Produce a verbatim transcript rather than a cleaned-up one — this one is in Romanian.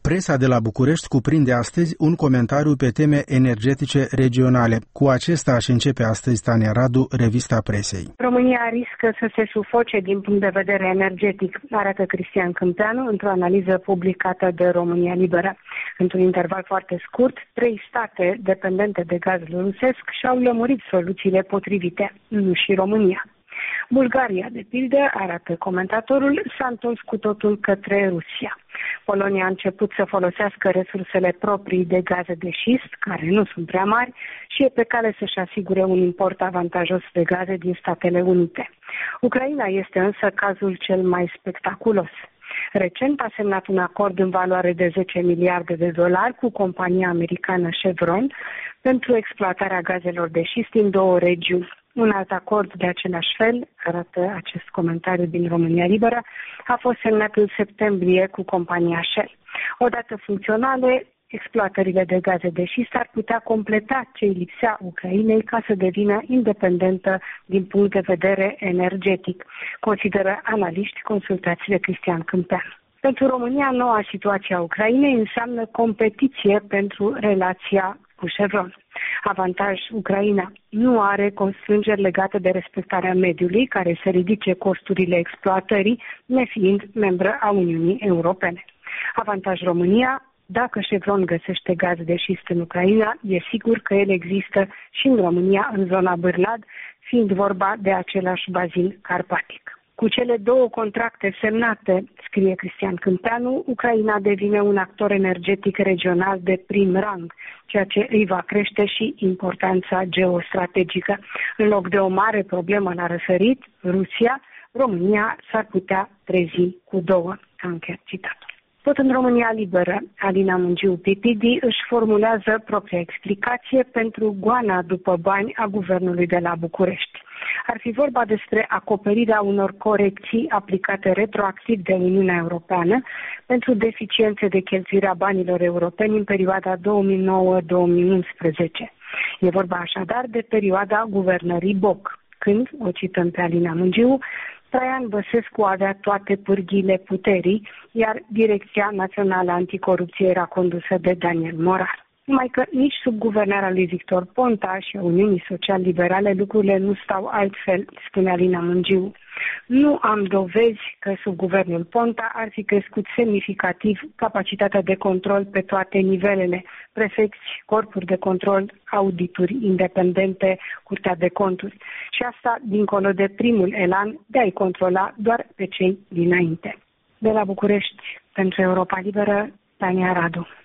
Presa de la București cuprinde astăzi un comentariu pe teme energetice regionale. Cu acesta aș începe astăzi Tania Radu, revista presei. România riscă să se sufoce din punct de vedere energetic, arată Cristian Câmpeanu într-o analiză publicată de România Liberă. Într-un interval foarte scurt, trei state dependente de gazul rusesc și-au lămurit soluțiile potrivite, nu și România. Bulgaria, de pildă, arată comentatorul, s-a întors cu totul către Rusia. Polonia a început să folosească resursele proprii de gaze de șist, care nu sunt prea mari, și e pe cale să-și asigure un import avantajos de gaze din Statele Unite. Ucraina este însă cazul cel mai spectaculos. Recent a semnat un acord în valoare de zece miliarde de dolari cu compania americană Chevron pentru exploatarea gazelor de șist din două regiuni. Un alt acord de același fel, arată acest comentariu din România Liberă, a fost semnat în septembrie cu compania Shell. Odată funcționale, exploatările de gaze de șist ar putea completa ce îi lipsea Ucrainei ca să devină independentă din punct de vedere energetic, consideră analiști consultați de Cristian Câmpeanu. Pentru România, noua situație a Ucrainei înseamnă competiție pentru relația cu Chevron. Avantaj, Ucraina nu are constrângeri legate de respectarea mediului, care să ridice costurile exploatării, nefiind membră a Uniunii Europene. Avantaj, România, dacă Chevron găsește gaz de șist în Ucraina, e sigur că el există și în România, în zona Bârlad, fiind vorba de același bazin carpatic. Cu cele două contracte semnate, scrie Cristian Câmpeanu, Ucraina devine un actor energetic regional de prim rang, ceea ce îi va crește și importanța geostrategică. În loc de o mare problemă la răsărit, Rusia, România s-ar putea trezi cu două. Am încheiat citatul. Tot în România Liberă, Alina Mungiu P P D își formulează propria explicație pentru goana după bani a guvernului de la București. Ar fi vorba despre acoperirea unor corecții aplicate retroactiv de Uniunea Europeană pentru deficiențe de cheltuire a banilor europeni în perioada două mii nouă două mii unsprezece. E vorba așadar de perioada guvernării Boc, când, o cităm pe Alina Mungiu, Traian Băsescu avea toate pârghiile puterii, iar Direcția Națională Anticorupție era condusă de Daniel Morar. Numai că nici sub guvernarea lui Victor Ponta și a Uniunii Social-Liberale lucrurile nu stau altfel, spune Alina Mungiu. Nu am dovezi că sub guvernul Ponta ar fi crescut semnificativ capacitatea de control pe toate nivelele, prefecți, corpuri de control, audituri independente, Curtea de Conturi. Și asta dincolo de primul elan de a-i controla doar pe cei dinainte. De la București, pentru Europa Liberă, Tania Radu.